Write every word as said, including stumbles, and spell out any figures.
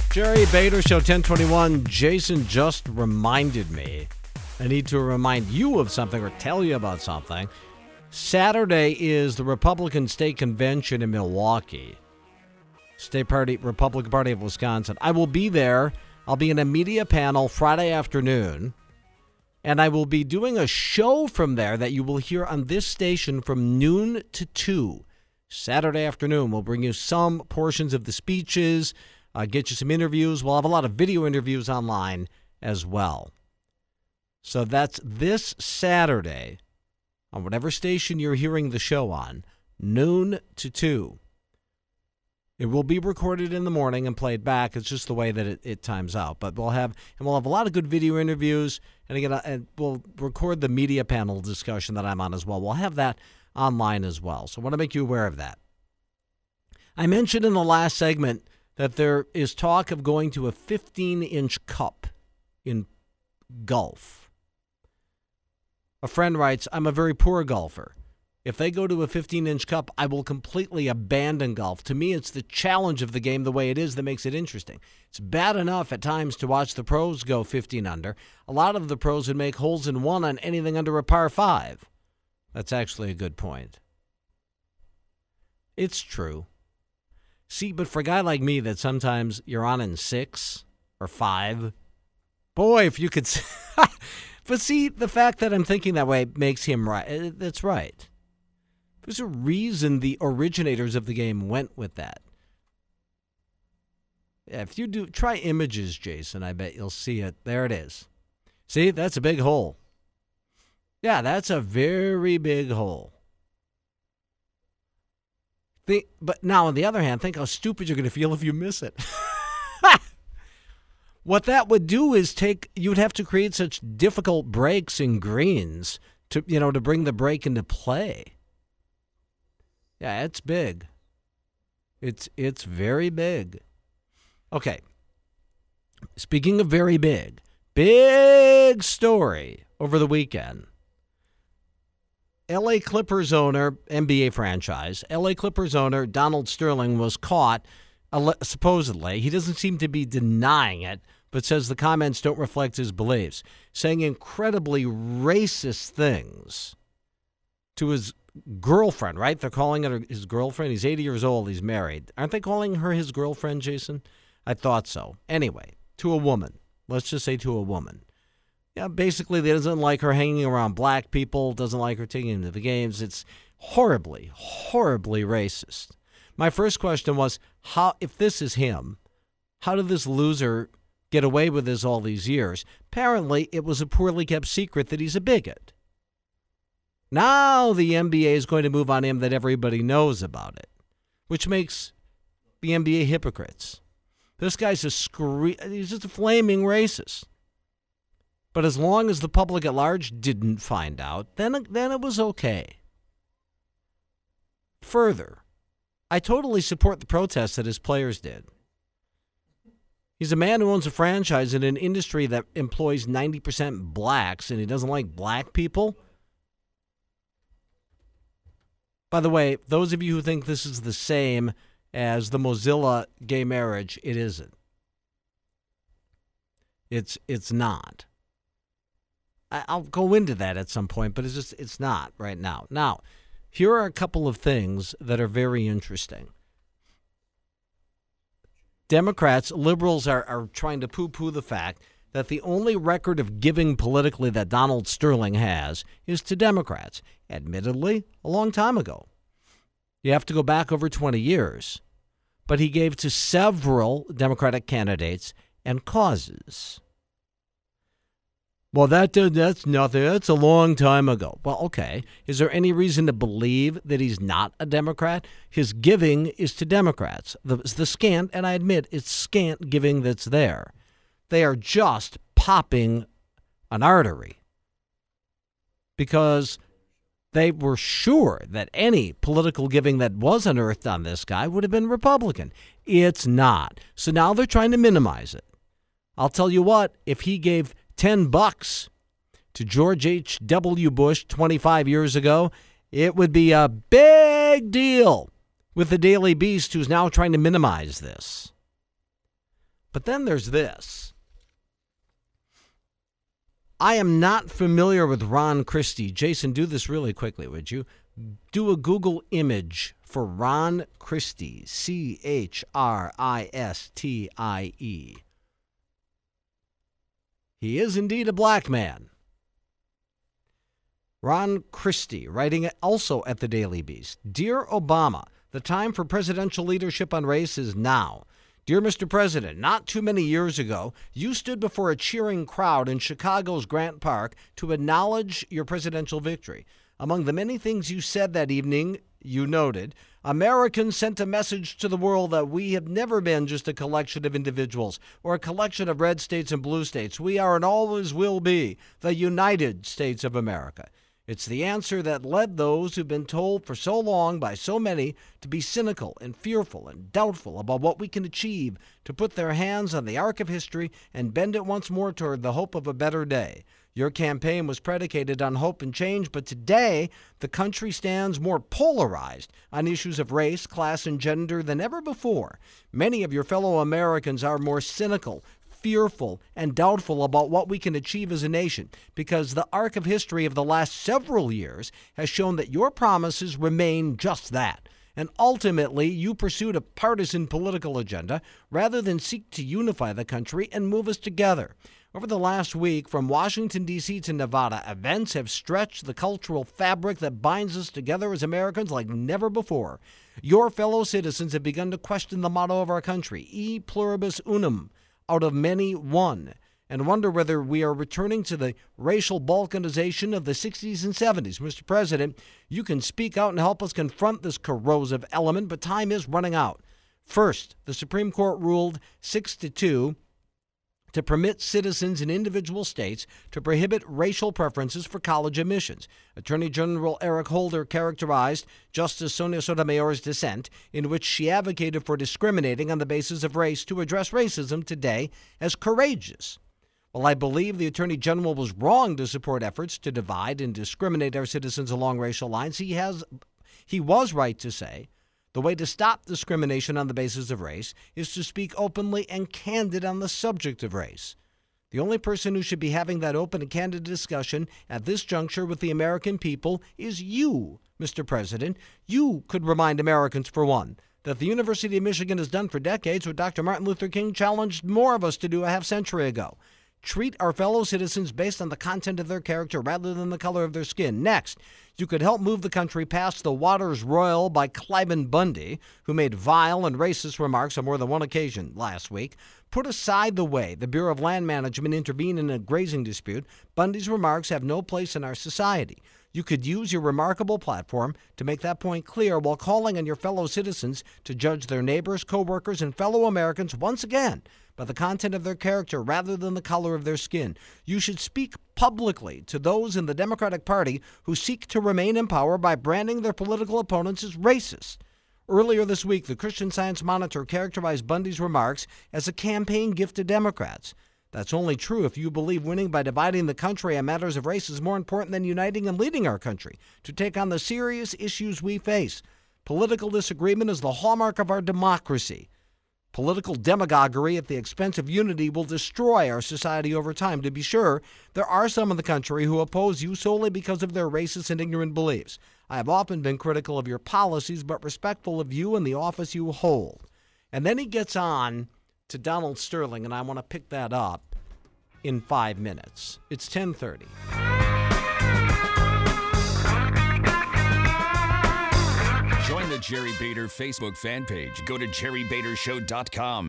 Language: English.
Jerry Bader Show, ten twenty-one. Jason just reminded me. I need to remind you of something or tell you about something. Saturday is the Republican State Convention in Milwaukee. State Party, Republican Party of Wisconsin. I will be there. I'll be in a media panel Friday afternoon. And I will be doing a show from there that you will hear on this station from noon to two. Saturday afternoon, we'll bring you some portions of the speeches, uh, get you some interviews. We'll have a lot of video interviews online as well. So that's this Saturday on whatever station you're hearing the show on, noon to two. It will be recorded in the morning and played back. It's just the way that it, it times out. But we'll have and we'll have a lot of good video interviews, and again, uh, and we'll record the media panel discussion that I'm on as well. We'll have that online as well. So I want to make you aware of that. I mentioned in the last segment that there is talk of going to a fifteen-inch cup in golf. A friend writes, I'm a very poor golfer. If they go to a fifteen-inch cup, I will completely abandon golf. To me, it's the challenge of the game the way it is that makes it interesting. It's bad enough at times to watch the pros go fifteen under. A lot of the pros would make holes in one on anything under a par five. That's actually a good point. It's true. See, but for a guy like me that sometimes you're on in six or five, boy, if you could... But see, the fact that I'm thinking that way makes him right. That's right. There's a reason the originators of the game went with that. Yeah, if you do, try images, Jason, I bet you'll see it. There it is. See, that's a big hole. Yeah, that's a very big hole. Think, but now, on the other hand, think how stupid you're going to feel if you miss it. What that would do is take, you'd have to create such difficult breaks and greens to, you know, to bring the break into play. Yeah, it's big. It's it's very big. Okay. Speaking of very big, big story over the weekend. L A Clippers owner, N B A franchise, L A Clippers owner Donald Sterling was caught, supposedly. He doesn't seem to be denying it, but says the comments don't reflect his beliefs, saying incredibly racist things to his girlfriend, right? They're calling it his girlfriend. He's eighty years old. He's married. Aren't they calling her his girlfriend, Jason? I thought so. Anyway, to a woman. Let's just say to a woman. Yeah, basically, he doesn't like her hanging around black people, doesn't like her taking him to the games. It's horribly, horribly racist. My first question was, how, if this is him, how did this loser get away with this all these years? Apparently, it was a poorly kept secret that he's a bigot. Now the N B A is going to move on him that everybody knows about it, which makes the N B A hypocrites. This guy's a scre- he's just a flaming racist. But as long as the public at large didn't find out, then, then it was okay. Further, I totally support the protests that his players did. He's a man who owns a franchise in an industry that employs ninety percent blacks, and he doesn't like black people. By the way, those of you who think this is the same as the Mozilla gay marriage, it isn't. It's it's not. I, I'll go into that at some point, but it's just it's not right now. Now, here are a couple of things that are very interesting. Democrats, liberals are, are trying to poo-poo the fact that the only record of giving politically that Donald Sterling has is to Democrats, admittedly, a long time ago. You have to go back over twenty years. But he gave to several Democratic candidates and causes. Well, that that's nothing. That's a long time ago. Well, okay. Is there any reason to believe that he's not a Democrat? His giving is to Democrats. The, the scant, and I admit it's scant giving that's there. They are just popping an artery because they were sure that any political giving that was unearthed on this guy would have been Republican. It's not. So now they're trying to minimize it. I'll tell you what, if he gave ten bucks to George H W Bush twenty-five years ago, it would be a big deal with the Daily Beast, who's now trying to minimize this. But then there's this. I am not familiar with Ron Christie. Jason, do this really quickly, would you? Do a Google image for Ron Christie, C H R I S T I E. He is indeed a black man. Ron Christie, writing also at the Daily Beast. Dear Obama, the time for presidential leadership on race is now. Dear Mister President, not too many years ago, you stood before a cheering crowd in Chicago's Grant Park to acknowledge your presidential victory. Among the many things you said that evening, you noted, Americans sent a message to the world that we have never been just a collection of individuals or a collection of red states and blue states. We are and always will be the United States of America. It's the answer that led those who've been told for so long by so many to be cynical and fearful and doubtful about what we can achieve, to put their hands on the arc of history and bend it once more toward the hope of a better day. Your campaign was predicated on hope and change, but today the country stands more polarized on issues of race, class, and gender than ever before. Many of your fellow Americans are more cynical, fearful, and doubtful about what we can achieve as a nation, because the arc of history of the last several years has shown that your promises remain just that. And ultimately, you pursued a partisan political agenda rather than seek to unify the country and move us together. Over the last week, from Washington, D C to Nevada, events have stretched the cultural fabric that binds us together as Americans like never before. Your fellow citizens have begun to question the motto of our country, E pluribus unum, out of many one, and wonder whether we are returning to the racial balkanization of the sixties and seventies. Mister President, you can speak out and help us confront this corrosive element, but time is running out. First, the Supreme Court ruled six to two to permit citizens in individual states to prohibit racial preferences for college admissions. Attorney General Eric Holder characterized Justice Sonia Sotomayor's dissent, in which she advocated for discriminating on the basis of race to address racism today, as courageous. While I believe the Attorney General was wrong to support efforts to divide and discriminate our citizens along racial lines, he has, he was right to say the way to stop discrimination on the basis of race is to speak openly and candid on the subject of race. The only person who should be having that open and candid discussion at this juncture with the American people is you, Mister President. You could remind Americans, for one, that the University of Michigan has done for decades what Doctor Martin Luther King challenged more of us to do a half century ago. Treat our fellow citizens based on the content of their character rather than the color of their skin. Next, you could help move the country past the waters roiled by Cliven Bundy, who made vile and racist remarks on more than one occasion last week. Put aside the way the Bureau of Land Management intervened in a grazing dispute. Bundy's remarks have no place in our society. You could use your remarkable platform to make that point clear while calling on your fellow citizens to judge their neighbors, co-workers, and fellow Americans once again by the content of their character rather than the color of their skin. You should speak publicly to those in the Democratic Party who seek to remain in power by branding their political opponents as racist. Earlier this week, the Christian Science Monitor characterized Bundy's remarks as a campaign gift to Democrats. That's only true if you believe winning by dividing the country on matters of race is more important than uniting and leading our country to take on the serious issues we face. Political disagreement is the hallmark of our democracy. Political demagoguery at the expense of unity will destroy our society over time. To be sure, there are some in the country who oppose you solely because of their racist and ignorant beliefs. I have often been critical of your policies, but respectful of you and the office you hold. And then he gets on to Donald Sterling, and I want to pick that up in five minutes. It's ten thirty. Join the Jerry Bader Facebook fan page. Go to jerry bader show dot com.